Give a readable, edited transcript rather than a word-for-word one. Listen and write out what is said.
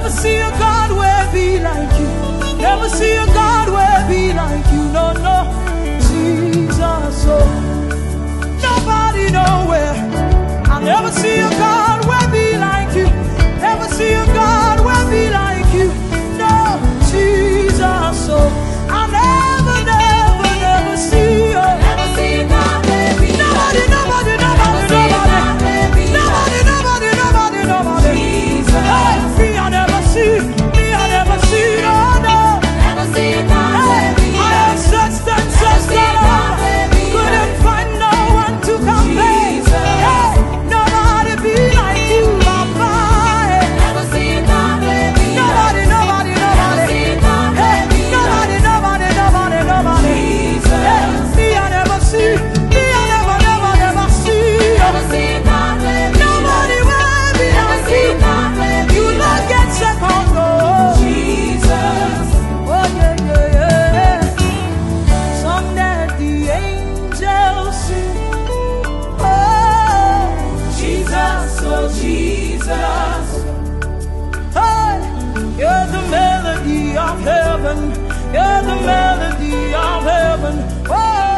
never see a God where be like you. Never see a God where be like you. No, no, Jesus. Oh, nobody nowhere. I'll never see a God where be like you. Never see a God where be like you. No, Jesus. Oh, I'll never, never, never see you. Never see a God where be Nobody, like nobody, you. nobody, Never see a God where be nobody, like nobody, nobody, nobody. Jesus. Hey, me I never see, me I never see, no, no. Never see a God where be I have like searched and Never searched see a all God over, where be couldn't like find no one to compare. Jesus. Hey, nobody be like you, Papa. Hey, Never see a God where be nobody, nobody, Never nobody. see a God Hey, where be nobody, nobody, nobody, nobody. Jesus. Hey, me I never see, me I never, never, never see. Never see a God where be Nobody will be Never like see you. a God where be You not get second, no. Jesus. Oh yeah, yeah, yeah. Song that the angels sing. Oh, Jesus, oh Jesus. hey, you're the melody of heaven. You're the melody of heaven. Oh.